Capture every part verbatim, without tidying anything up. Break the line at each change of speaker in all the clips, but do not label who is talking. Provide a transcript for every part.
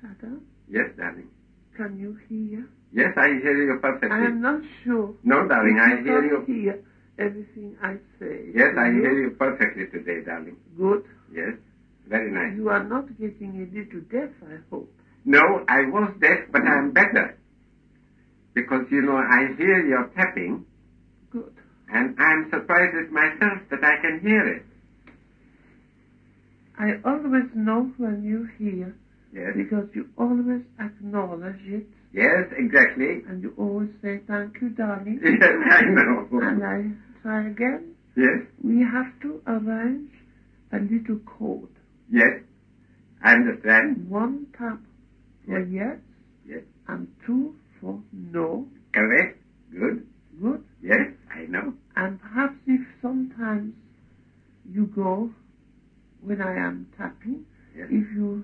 Adam?
Yes, darling.
Can you hear?
Yes, I hear you perfectly.
I am not sure.
No, darling, I hear you.
hear everything I say.
Yes, I
you?
hear you perfectly today, darling.
Good.
Yes, very nice.
You are not getting a little deaf, I hope.
No, I was deaf, but I am better. Because, you know, I hear your tapping.
Good.
And I'm surprised at myself that I can hear it.
I always know when you hear.
Yes.
Because you always acknowledge it.
Yes, exactly.
And you always say, thank you, darling.
Yes, I know.
And I try again.
Yes.
We have to arrange a little code.
Yes, I understand.
One tap for yes. yes.
Yes.
And two for no.
Correct. Good.
Good.
Yes, I know.
And perhaps if sometimes you go, when I am tapping,
yes.
if you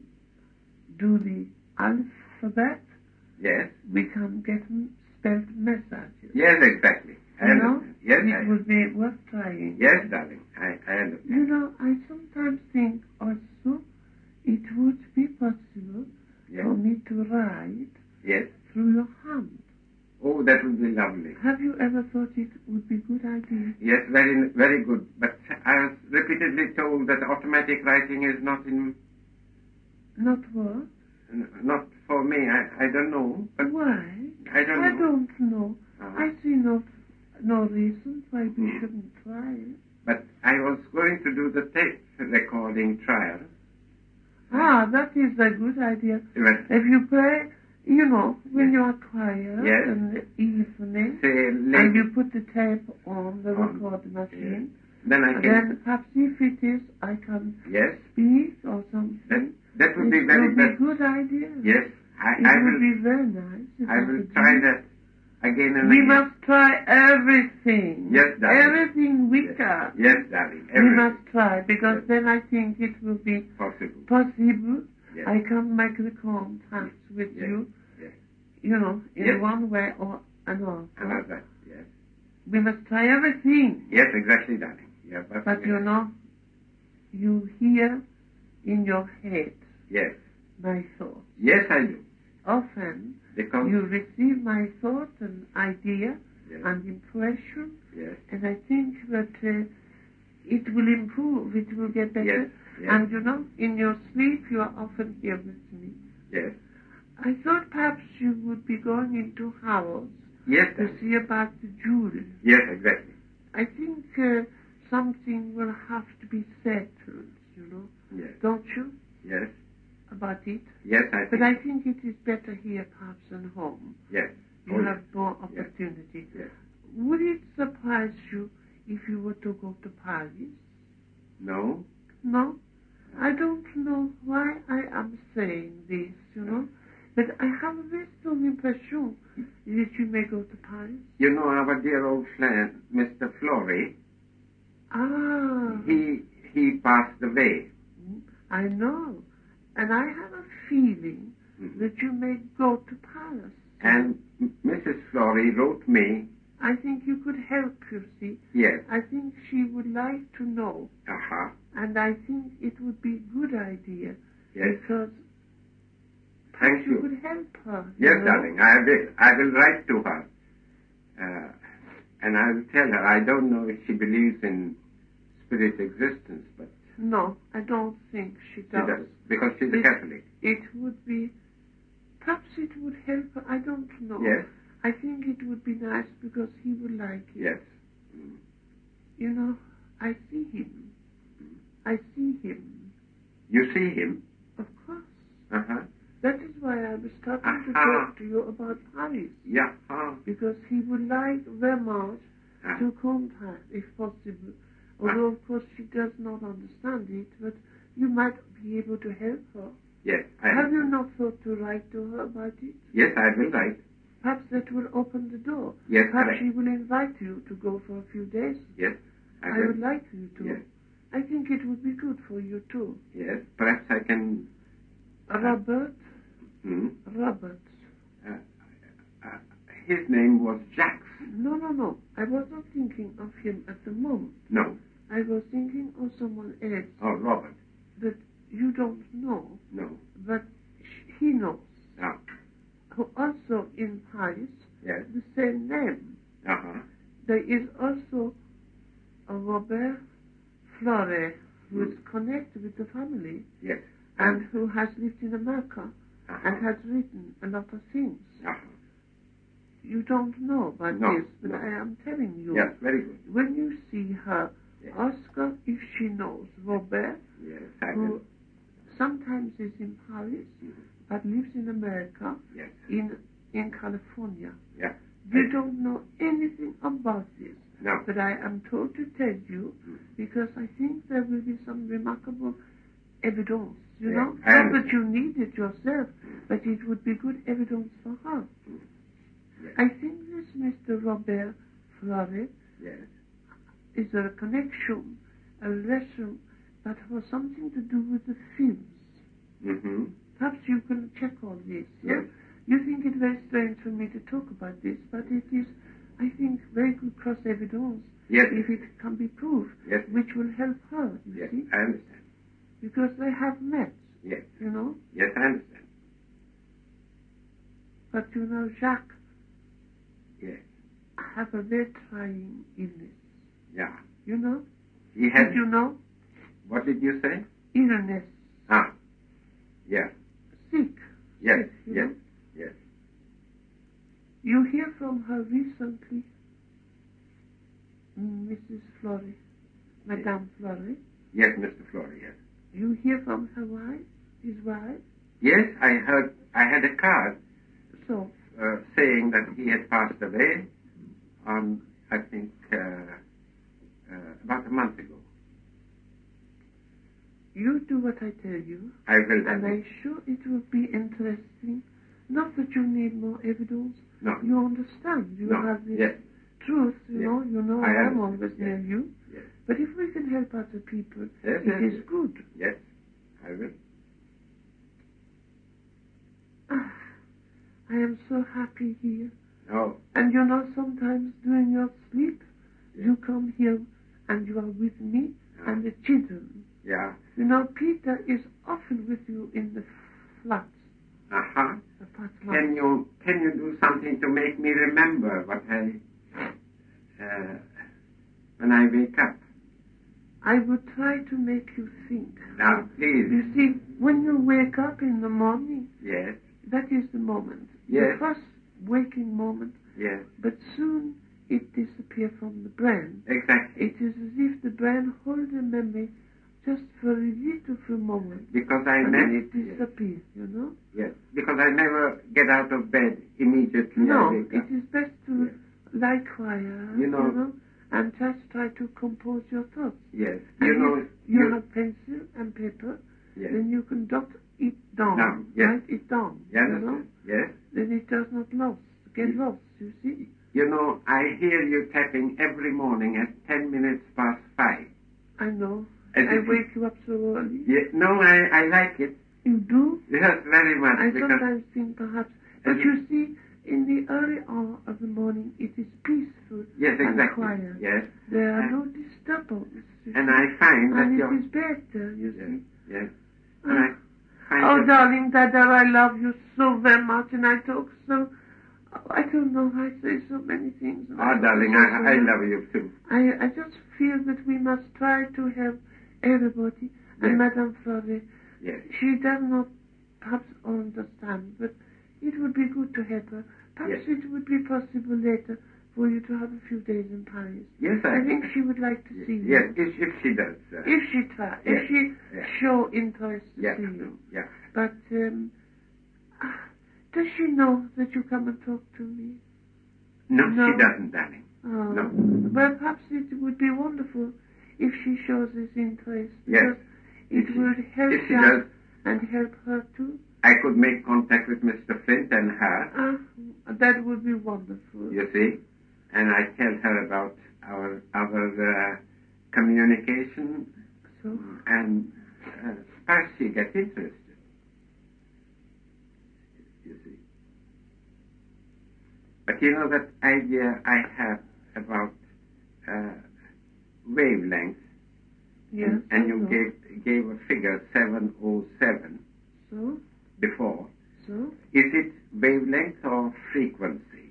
do the alphabet,
yes,
we can get spelled messages.
Yes, exactly.
You know,
yes,
it
I,
would be worth trying.
Yes, darling, I, I understand.
You know, I sometimes think also it would be possible
yes.
for me to write
yes.
through your hand.
Oh, that would be lovely.
Have you ever thought it would be a good idea?
Yes, very, very good. But I was repeatedly told that automatic writing is not in...
Not what?
N- not for me. I, I don't know. But
why?
I don't
I
know.
don't know.
Uh-huh.
I see no, no reason why we mm. shouldn't try it.
But I was going to do the tape recording trial.
Ah, that is a good idea.
Yes.
If you play, you know, when
yes.
you are quiet
yes.
in the evening,
Say,
and you put the tape on the
on.
record machine,
yes. then I can...
Then perhaps if it is, I can
yes.
speak or something.
That, that would
it
be very
would be a good idea.
Yes. I,
it
I
would
will,
be very nice.
I, I will try
do.
that again and
we
again.
We must try everything.
Yes, darling.
Everything we
yes.
can.
Yes, darling. Everything.
We must try, because
yes.
then I think it will be
possible.
Possible.
Yes.
I can make the contact with
yes.
you,
yes.
you know, in
yes.
one way or another.
Another, yes.
We must try everything.
Yes, exactly, darling. Yeah,
but, but you know, you hear in your head
yes.
my thoughts.
Yes, I do.
Often
because
you receive my thoughts and idea
yes.
and impression,
yes.
and I think that uh, it will improve, it will get better.
Yes. Yes.
And you know, in your sleep you are often here with me.
Yes.
I thought perhaps you would be going into Harrods
yes,
to see about the jewelry.
Yes, exactly.
I think uh, something will have to be settled, you know.
Yes.
Don't you?
Yes.
About it?
Yes, I think.
But I think it is better here perhaps than home.
Yes.
You
oh,
have
yes.
more opportunity.
Yes.
Would it surprise you if you were to go to Paris?
No.
No? I don't know why I am saying this, you know, but I have a very strong impression that you may go to Paris.
You know our dear old friend, Mister Flory?
Ah.
He, he passed away.
I know. And I have a feeling mm-hmm. that you may go to Paris.
And Missus Flory wrote me.
I think you could help, you see.
Yes.
I think she would like to know.
Uh-huh.
And I think it would be a good idea.
Yes.
Because
Thank
you.
you
could help her.
Yes,
know?
darling. I will, I will write to her. Uh, and I will tell her. I don't know if she believes in spirit existence, but...
No, I don't think she does.
She does, because she's
it,
a Catholic.
It would be... Perhaps it would help her. I don't know.
Yes.
I think it would be nice because he would like it.
Yes. Mm.
You know, I see him.
Mm.
I see him.
You see him?
Of course.
Uh-huh.
That is why I was starting
uh-huh.
to talk to you about Paris.
Yeah. Uh-huh.
Because he would like very much uh-huh. to contact, if possible. Although, of course, she does not understand it, but you might be able to help her.
Yes, I
Have
understand.
you not thought to write to her about it?
Yes, I will write.
Perhaps that will open the door.
Yes,
Perhaps
correct.
she will invite you to go for a few days.
Yes, I,
I
will.
would like you to.
Yes.
I think it would be good for you, too.
Yes, perhaps I can...
Robert?
Uh, hmm?
Robert.
Uh, uh, his name was Jacques.
No, no, no. I was not thinking of him at the moment.
No.
I was thinking of someone else.
Oh, Robert.
That you don't know.
No.
But he knows,
Oh.
who also in Paris,
Yes.
the same name.
Uh-huh.
There is also a Robert Flore, who
Mm.
is connected with the family
Yes.
and who has lived in America
Uh-huh.
and has written a lot of things.
Uh-huh.
You don't know about
No,
this, but
no.
I am telling you.
Yes, very good.
When you see her,
Yes.
ask her if she knows Robert,
Yes, I
who
will.
sometimes is in Paris,
Mhm.
but lives in America,
Yes.
in in California.
Yeah.
You
I-
don't know anything about this,
No.
but I am told to tell you
Mm.
because I think there will be some remarkable evidence, you
Yeah,
know?
I
Not
understand.
that you need it yourself,
Mm.
but it would be good evidence for her.
Mm. Yes.
I think this Mister Robert Flore
Yes.
is a connection, a relation that has something to do with the films.
Mm-hmm.
Perhaps you can check all this.
Yes.
You think it very strange for me to talk about this, but it is, I think, very good cross-evidence
Yes.
if it can be proved,
Yes.
which will help her, you
Yes,
see,
I understand.
because they have met,
Yes.
you know.
Yes, I understand.
But you know, Jacques
Yes.
have a very trying illness.
Yeah.
You know?
He had.
Did you know?
What did you say?
Illness.
Ah. Yeah.
Sick.
Yes.
Sick, you
Yes.
know?
Yes.
You hear from her recently, Missus Flore, Madame Flore.
Yes, Mister Flore, yes.
You hear from her wife, his wife.
Yes, I heard. I had a card
So,
uh, saying that he had passed away on, I think, uh, uh, about a month ago.
you do what I tell you,
I will.
and
then.
I'm sure it will be interesting. Not that you need more evidence.
No.
You understand. You
No.
have this
Yes.
truth, you
Yes.
know. You know
I
I am
understand.
always
Yes.
near you.
Yes.
But if we can help other people,
Yes,
it
yes,
is
yes.
good.
Yes, I will.
Ah, I am so happy here.
Oh,
And you know, sometimes during your sleep,
Yes.
you come here and you are with me
Yeah.
and the children.
yeah.
You know, Peter is often with you in the flat.
Uh-huh.
Apartment.
Can you can you do something to make me remember what I uh, when I wake up?
I will try to make you think.
Now, please.
You see, when you wake up in the morning,
Yes.
that is the moment.
Yes.
The first waking moment,
Yes.
but soon it disappears from the brain.
Exactly.
It is as if the brain holds a memory just for a little few moments,
Because I
and then
never.
it disappears, you know?
Yes. Because I never get out of bed immediately.
No,
I wake
it
up.
is best to
Yes.
lie quiet,
You know-
and just try to compose your thoughts.
Yes.
And
You know.
if you have pencil and paper,
Yes.
then you can jot it down,
Down, yes.
write it down,
You
you know?
understand? Yes.
Then it does not lost, get
Yes.
lost, you see?
You know, I hear you tapping every morning at ten minutes past five.
I know.
As
I
if-
wake you up so early.
Yes. No, I, I like it.
You do?
Yes, very much.
I
because
sometimes think perhaps, but
As
you see, in the early hour of the morning, it is peaceful
Yes,
and
exactly.
quiet.
Yes.
There are
And-
no disturbances. you
And
see.
I find that
And
you're...
it is better, you
Yes,
see.
yes. And I find
Oh,
that...
darling Dada, I love you so very much, and I talk so... oh, I don't know, I say so many things. and I
Oh,
talk
darling,
so
I, I
much.
love you too.
I, I just feel that we must try to help everybody. And
Yes.
Madame Flore,
Yes.
she does not perhaps understand, but it would be good to help her. Perhaps
Yes.
it would be possible later for you to have a few days in Paris.
Yes, I...
I think she would like to see you.
Yes, if, if she does. Uh,
If she try,
Yes,
if she
yes.
show interest to
yes,
see you.
yes.
But um, ah, does she know that you come and talk to me?
No,
No.
she doesn't, darling.
Oh,
No.
well, perhaps it would be wonderful if she shows this interest.
Yes.
Because it
If she-
would help
if she
Jack
does-
and help her too.
I could make contact with Mister Flint and her,
Ah, that would be wonderful.
you see, and I tell her about our our uh, communication,
So,
and uh, perhaps she gets interested. You see. But you know that idea I have about uh, wavelengths,
yes.
and, and
I
you
know.
gave gave a figure seven oh seven
So,
before.
so,
Is it wavelength or frequency?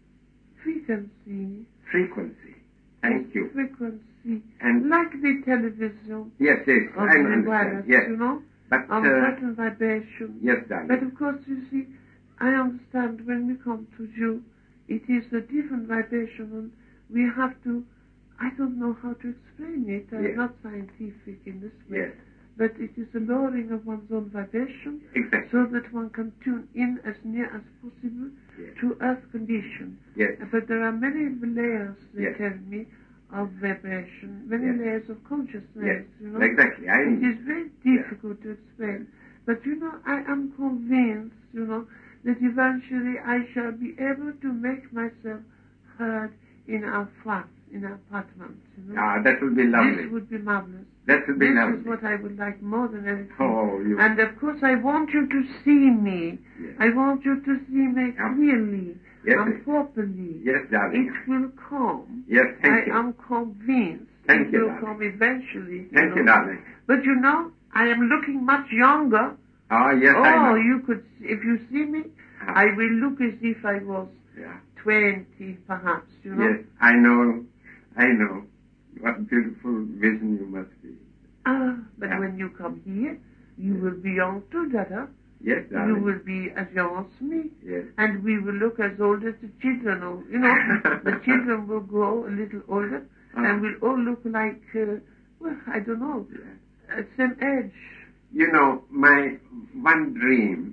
Frequency.
Frequency. Thank you.
Frequency.
And
like the television.
Yes, yes,
Or
I
the
understand.
wireless,
Yes.
you know?
But,
On
uh,
certain vibration.
yes, darling.
But of course, you see, I understand when we come to you, it is a different vibration, and we have to, I don't know how to explain it. I'm
Yes.
not scientific in this way.
Yes.
But it is a lowering of one's own vibration,
Exactly.
so that one can tune in as near as possible
Yes.
to Earth condition.
Yes.
But there are many layers, they
Yes.
tell me, of vibration, many
Yes.
layers of consciousness,
Yes.
you know.
Exactly. I
It is very difficult to explain. But, you know, I am convinced, you know, that eventually I shall be able to make myself heard in our flat, in our apartment, you know.
Ah, that would be lovely.
This would be marvelous.
That would be
this
lovely.
is what I would like more than anything.
Oh, you...
And of course I want you to see me.
Yes.
I want you to see me
Yeah.
clearly
Yes,
and
yes.
properly.
Yes, darling.
It will come.
Yes, thank
I
you.
am convinced
Thank
it
you,
will
darling.
come eventually. You
Thank
know.
you, darling.
But you know, I am looking much younger.
Ah, yes,
oh,
I know.
you could, if you see me,
Ah.
I will look as if I was
Yeah.
twenty, perhaps, you know.
Yes, I know. I know. What beautiful vision you must be.
Ah, but
Yeah.
when you come here, you will be young too, Dada.
Yes,
You
darling.
will be as young as me.
Yes.
And we will look as old as the children. Or, you know, the children will grow a little older,
Ah.
and we'll all look like, uh, well, I don't know,
Yeah.
at same age.
You know, my one dream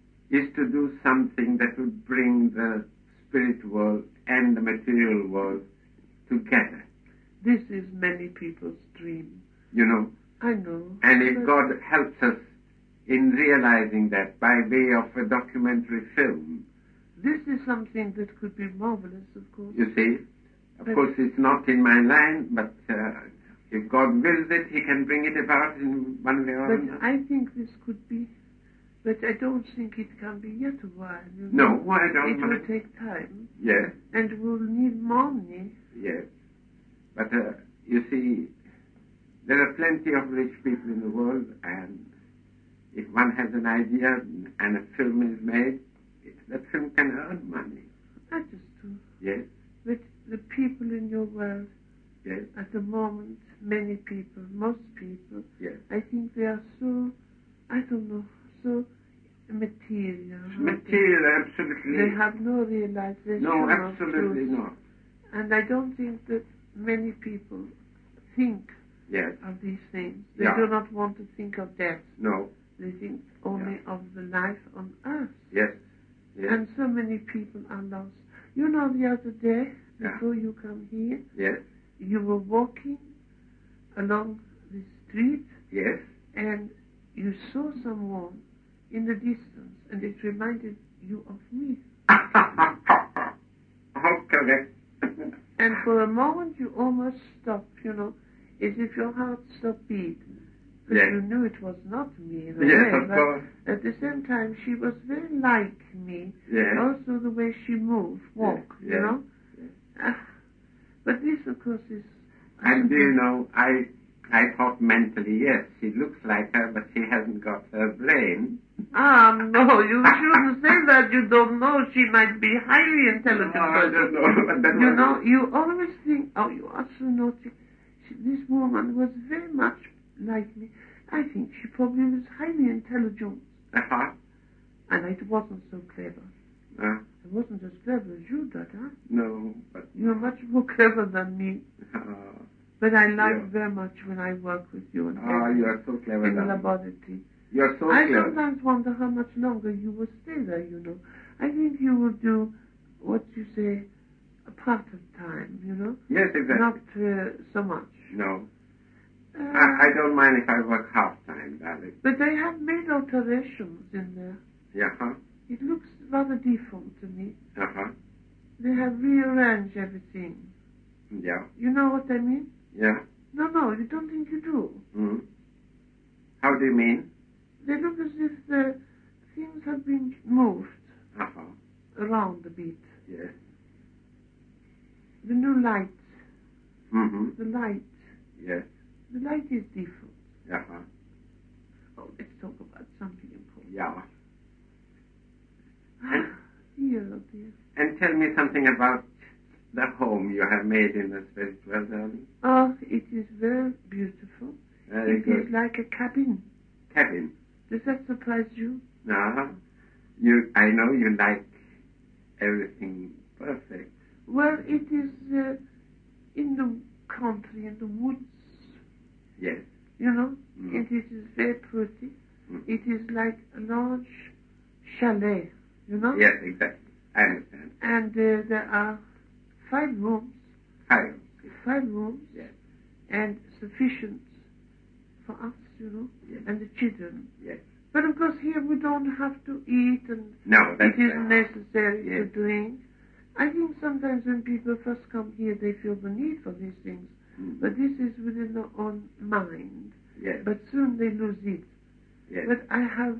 is to do something that would bring the spirit world and the material world together,
This is many people's dream.
you know.
I know.
And if
but-
God helps us in realizing that by way of a documentary film,
This is something that could be marvelous, of course.
you see, of
But-
course it's not in my line, but uh, if God wills it, He can bring it about in one way or
But
another.
I think this could be, but I don't think it can be yet a while. You
No,
know.
I don't
It will
mind.
take time,
Yes,
and we'll need money.
yes. But uh, you see, there are plenty of rich people in the world, and if one has an idea and a film is made, that film can earn money.
That is true.
Yes,
But the people in your world,
yes,
at the moment, many people, most people,
yes.
I think they are so, I don't know, so material.
Material, absolutely.
They have no realization
No,
of
absolutely
truth.
not.
And I don't think that many people think
Yes,
of these things. They
Yeah.
do not want to think of death.
no,
They think only
Yeah.
of the life on earth.
yes, yes,
And so many people are lost. You know, the other day,
Yeah.
before you come here,
yes,
you were walking along the street
yes.
and you saw someone in the distance, and it reminded you of me.
How correct.
And for a moment you almost stopped, you know, as if your heart stopped beat. But
Yes.
you knew it was not me in a
Yes,
way,
of
but
course.
at the same time she was very like me.
Yes.
Also the way she moved, walk,
Yes,
you
yes,
know.
yes.
Ah, but this, of course, is...
And do you know, I I thought mentally, yes, she looks like her, but she hasn't got her brain.
Ah, no, you shouldn't say that. You don't know. She might be highly intelligent.
Oh, I
person.
don't know. But that
You
was-
know, you always think, oh, you are so naughty. She, this woman was very much like me. I think she probably was highly intelligent.
Uh-huh.
And it wasn't so clever.
Uh,
I wasn't as clever as you, Dada.
no, but...
You're much more clever than me.
Uh,
But I like
Yeah.
very much when I work with you and
ah, you are so clever.
in the
darling.
laboratory.
You are so
I
clever.
sometimes wonder how much longer you will stay there, you know. I think you will do what you say, a part of time, you know.
Yes, exactly.
Not uh, so much.
No.
Uh,
I, I don't mind if I work half-time, darling.
But they have made alterations in there.
Yeah, huh?
It looks rather deformed to me.
Uh-huh.
They have rearranged everything.
Yeah.
You know what I mean?
Yeah.
No, no, you don't think you do.
Mm. How do you mean?
They look as if the things have been moved
Uh-huh.
around a bit.
Yes.
The new light,
Mm-hmm.
the light,
Yes.
the light is different.
Uh-huh.
Oh, let's talk about something important.
Yeah. tell me something about the home you have made in the spiritual darling?
Oh, it is very beautiful.
Very
It
good.
is like a cabin.
Cabin.
Does that surprise you?
No. You, I know you like everything perfect.
Well, it is uh, in the country, in the woods,
Yes.
you know.
Mm.
It is very pretty.
Mm.
It is like a large chalet, you know.
Yes, exactly. I understand.
And uh, there are five rooms,
Five.
five rooms,
Yes.
and sufficient for us, you know,
Yes.
and the children.
Yes.
But of course here we don't have to eat, and
No, that's
it isn't
right.
necessary to
Yes.
drink. I think sometimes when people first come here, they feel the need for these things.
Mm.
But this is within their own mind.
Yes.
But soon they lose it.
Yes.
But I have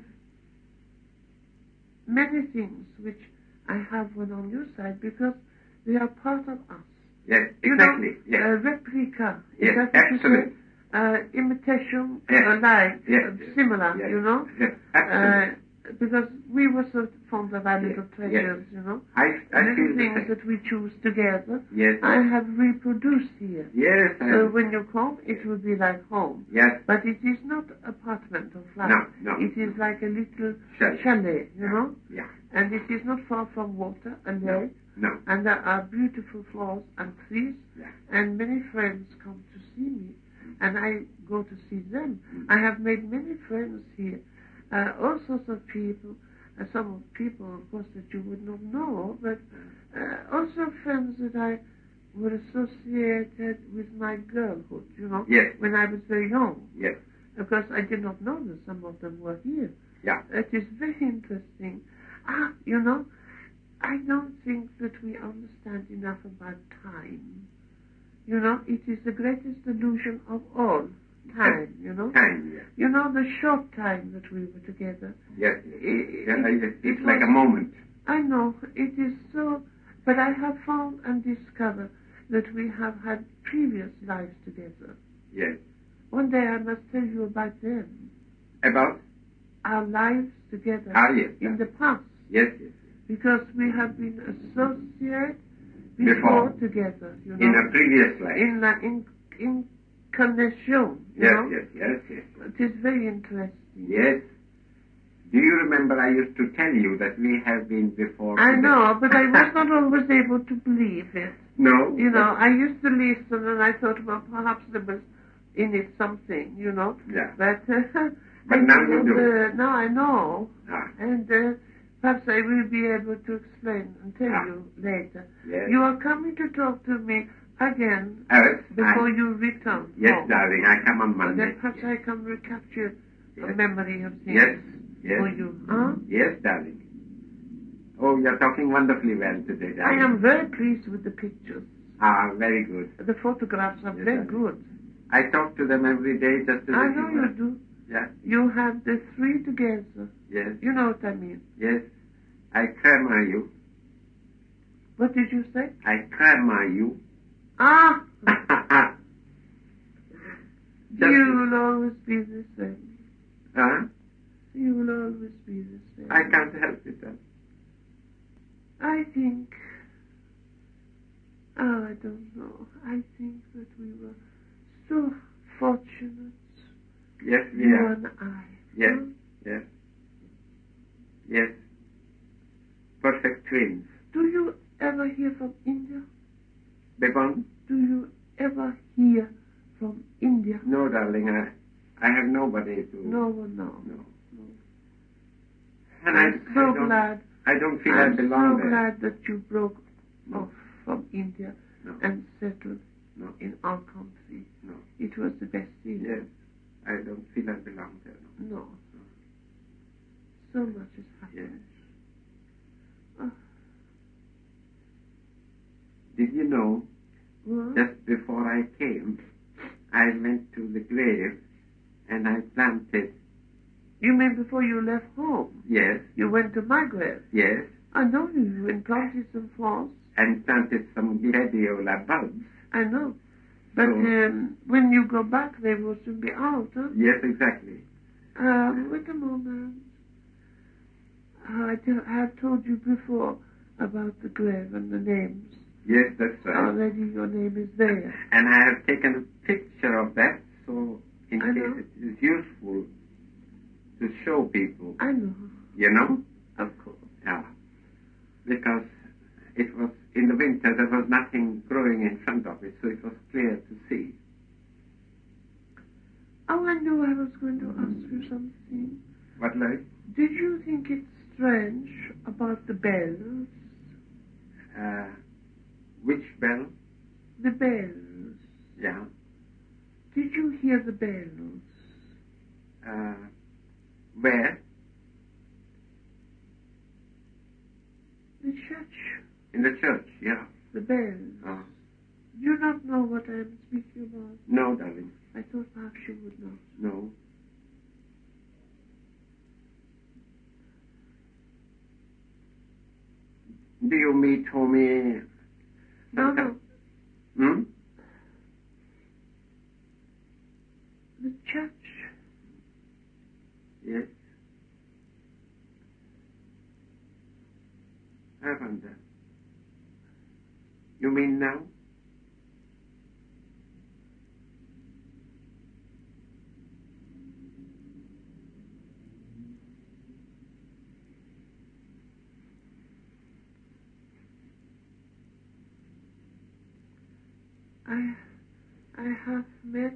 many things which I have one on your side because they are part of us.
Yes,
You
exactly.
know,
Yes.
a replica. Is
Yes,
that what you
absolutely.
say? Uh, imitation,
Yes.
alike,
Yes.
uh, similar,
Yes.
you know?
Yes,
Uh,
absolutely.
because we were so fond of our
Yes.
little treasures, you know?
I, I
Little
feel the
things
same.
that we choose together.
Yes.
I have reproduced here.
Yes. I
So
understand.
when you come, it will be like home.
Yes.
But it is not apartment or flat.
No, no.
It is like a little
Chalet.
chalet, you
Yeah.
know?
Yeah.
And it is not far from water, a lake.
No.
And there are beautiful flowers and trees.
Yeah.
And many friends come to see me. And I go to see them.
Mm.
I have made many friends here. Uh, all sorts of people. Uh, some of people, of course, that you would not know. But uh, also friends that I were associated with my girlhood, you know.
Yes.
When I was very young.
Yes.
Of course, I did not know that some of them were here.
Yeah.
It is very interesting. Ah, you know, I don't think that we understand enough about time. You know, it is the greatest illusion of all. Time, you know.
Time, yes.
You know, the short time that we were together.
Yes.
It,
Yeah,
it-
it's
it
like
was-
a moment.
I know, it is so, but I have found and discovered that we have had previous lives together.
Yes.
One day I must tell you about them.
About?
Our lives together
Ah, yes.
in the past.
Yes, yes.
Because we have been associated
Before.
before together, you know.
In a previous life.
in, la, in, incarnation, you
Yes,
know.
yes, yes, yes.
It is very interesting.
Yes. Do you remember I used to tell you that we have been before?
I
together?
know, but I was not always able to believe it.
No?
You know, I used to listen and I thought, well, perhaps there was in it something, you know.
Yeah.
But, uh,
But
I
now you
didn't,
do.
Uh, now I know.
Ah.
And uh, perhaps I will be able to explain and tell
Ah.
you later.
Yes.
You are coming to talk to me again
Yes,
before
I-
you return.
Yes,
home.
darling, I come on
Well,
Monday.
then perhaps I can recapture a
Yes.
memory of things
Yes, yes.
for you. Huh?
Yes, darling. Oh, you're talking wonderfully well today,
I
darling.
am very pleased with the pictures.
Ah, very good.
The photographs are
Yes,
very
darling.
good.
I talk to them every day just as
I
if
know
you were.
you do.
Yeah,
You have the three together.
yes,
You know what I mean.
yes. I crema you.
What did you say?
I crema you.
Ah!
Just-
You will always be the same.
Huh?
You will always be the same.
I can't help it. Huh?
I think... Oh, I don't know. I think that we were so fortunate.
Yes, we
You
are.
and I.
Yes,
Huh?
yes, yes. Perfect twins.
Do you ever hear from India?
Bebon?
Do you ever hear from India?
No, darling, I, I have nobody to...
No one knows.
No.
No.
And I,
I'm so
I don't,
glad.
I don't feel I
I'm
belong
so
there.
glad that you broke
No.
off from India
No.
and settled
No.
in our country.
No.
It was the best thing.
Yes. I don't feel I belong there. No.
No. So much has happened. Oh,
Did you know,
well,
just before I came, I went to the grave and I planted,
you mean before you left home?
yes,
You went to my grave.
yes,
I know you and planted some flowers.
and planted some gladiola bulbs.
I know. But
So-
um, when you go back, they will soon be out, huh?
Yes, exactly.
Um, wait a moment. Uh, I, tell, I have told you before about the grave and the names.
Yes, that's right.
Already your name is there.
And I have taken a picture of that, so in
I
case
know.
it is useful to show people,
I know,
you know?
of course.
Yeah. Because it was, in the winter, there was nothing growing in front of it, so it was clear to see.
Oh, I know I was going to ask you something.
What, like?
Did you think it's strange about the bells?
Uh, which bell?
The bells.
Yeah.
Did you hear the bells?
Uh, where?
The church.
In the church, yeah.
The bells.
Oh.
Do you not know what I am speaking about?
No, darling.
I thought perhaps you would know.
No. Do you mean to me?
No, no.
Hmm?
The church.
Yes. I wonder. You mean now?
I, I have met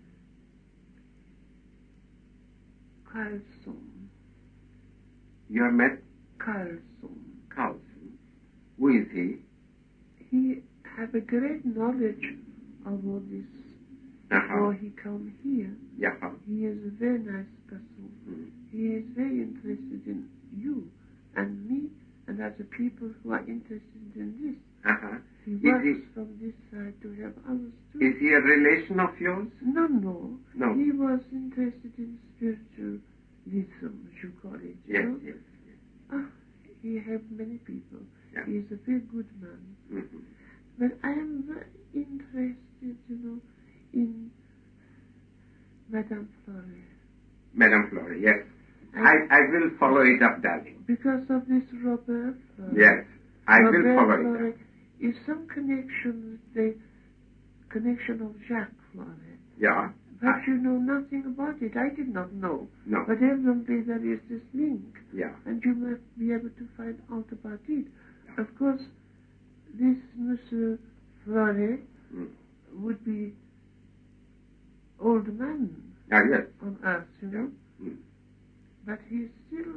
Carlson.
You have met
Carlson.
Carlson. Who is he?
He have a great knowledge of all this before
Uh-huh.
he come here.
Yeah.
He is a very nice person.
Mm.
He is very interested in you and me and other people who are interested in this.
Uh-huh.
He
Is
works
he-
from this side to help others too.
Is he a relation of yours?
No, no.
No.
He was interested in spiritualism, as you call it. You
Yes,
know?
yes, yes.
Ah, he helped many people.
Yeah.
He is a very good man.
Mm-hmm.
But I am very interested, you know, in Madame Flore.
Madame Flore, yes.
And
I, I will follow it up, darling.
because of this Robert Flore.
Yes. I
Robert
will follow
Flore
it up.
is some connection with the connection of Jacques Flore.
Yeah.
But
I-
you know nothing about it. I did not know.
No.
But evidently there is this link.
Yeah.
And you must be able to find out about it. Of course, this Monsieur Flore
Mm.
would be old man
Ah, yes.
on earth, you know.
Mm.
But he's still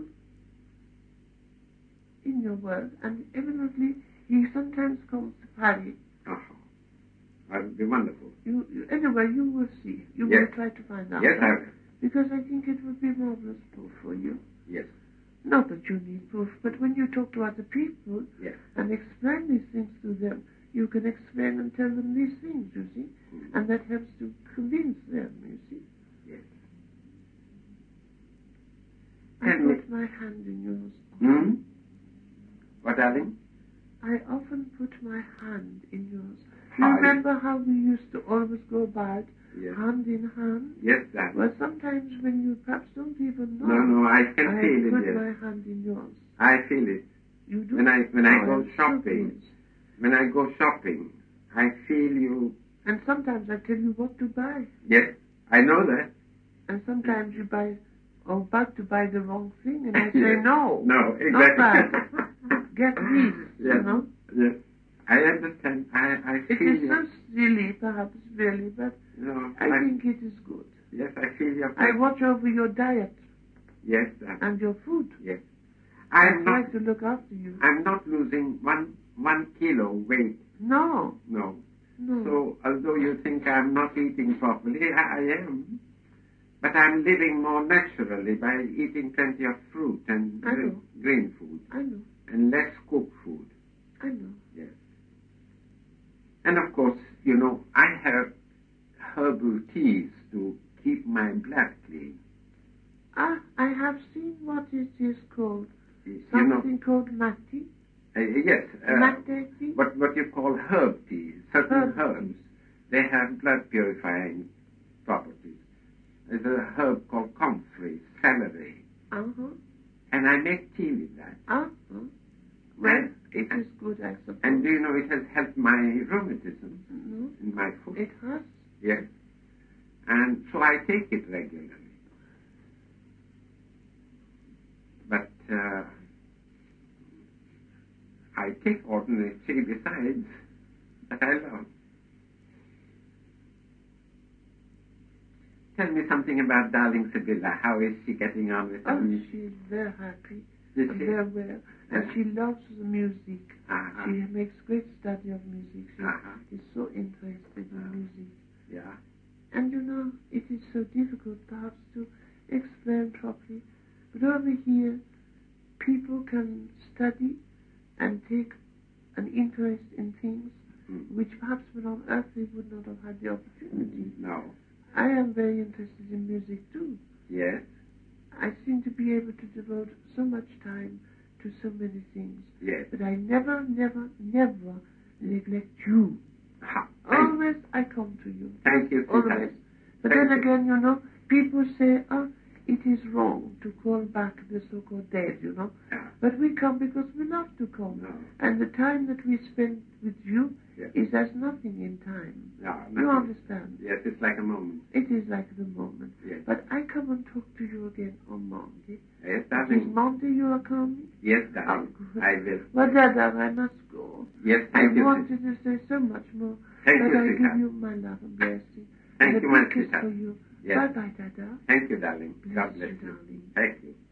in your world, and evidently he sometimes comes to Paris.
Uh-huh. That would be wonderful.
You, you, anyway, you will see. You
Yes.
will try to find out.
Yes, I
right?
will.
Because I think it would be marvelous proof for you.
Yes.
Not that you need proof, but when you talk to other people
Yes.
and explain these things to them, you can explain and tell them these things, you see.
Mm.
And that helps to convince them, you see.
Yes.
I
Tell me.
put my hand in yours.
Hmm? What, darling?
I often put my hand in yours. You
Hi.
remember how we used to always go about
Yes.
hand in hand?
Yes, darling.
Well, sometimes when you perhaps don't even know,
No, no, I can
I
feel
put
it, yes.
my hand in yours.
I feel it.
You do?
When I when I
Oh,
go
I'm so
shopping,
pleased.
when I go shopping, I feel you.
And sometimes I tell you what to buy.
Yes, I know that.
And sometimes you buy, or about to buy the wrong thing, and I say,
Yes.
no.
No,
Not
exactly.
that. Get this,
Yes.
you know.
Yes, I understand. I I
It
feel
is
you.
so silly, perhaps, really, but
No,
I think it is good.
yes, I feel your.
I watch over your diet
Yes, darling.
and your food.
Yes.
I
I'm
try
not.
to look after you.
I'm not losing one one kilo weight.
No,
No.
no.
So although you think I'm not eating properly, I, I am. But I'm living more naturally by eating plenty of fruit and
I
green,
know.
green food
I know,
and less cooked food.
I know.
Yes. And of course, you know, I have herbal teas to keep my blood clean.
Ah, I have seen what it is called.
You know,
Something called mati.
uh, yes, uh,
Mate tea.
what what you call herb teas, certain
Herb
herbs, they have blood purifying properties. There's a herb called comfrey, celery,
Uh-huh.
and I make tea with that.
Uh-huh. Well,
And-
it is
has helped my rheumatism
No,
in my foot.
it has.
Yes. And so I take it regularly. But uh, I take ordinary tea besides that I love. Tell me something about darling Sibylla. How is she getting on with her
Oh,
music?
she's very happy.
Is
and
she?
very well. And
Yeah.
she loves the music.
Uh-huh.
She makes great study of music. She
Uh-huh.
is so interested in
Uh-huh.
music.
Yeah.
And you know, it is so difficult perhaps to explain properly. But over here, people can study and take an interest in things
Mm.
which perhaps when on earth they would not have had the opportunity.
No.
I am very interested in music too.
Yes.
I seem to be able to devote so much time to so many things.
Yes.
But I never, never, never neglect you.
Ha. Thank,
Always I come to you.
thank you,
Always.
sweetheart.
But
Thank
then
you.
again, you know, people say, oh, it is wrong to call back the so-called dead, you know.
Yeah.
But we come because we love to come.
No.
And the time that we spend with you
Yes.
is as nothing in time.
No,
You
nothing.
understand?
Yes, it's like a moment.
It is like the moment.
Yes.
But I come and talk to you again on Monday.
Yes,
Is
darling.
Monday you are coming?
Yes, darling.
Oh, good.
I will.
Well, Dada, I must go.
Yes,
I
thank you.
wanted to say so much more.
Thank
but
you,
I
sweetheart.
give you my love and blessing.
Thank
and
you,
a
my
big kiss
sweetheart.
for you.
Yes.
Bye-bye, Dada.
Thank you, darling.
Bless
God bless
you,
you.
darling.
Thank you.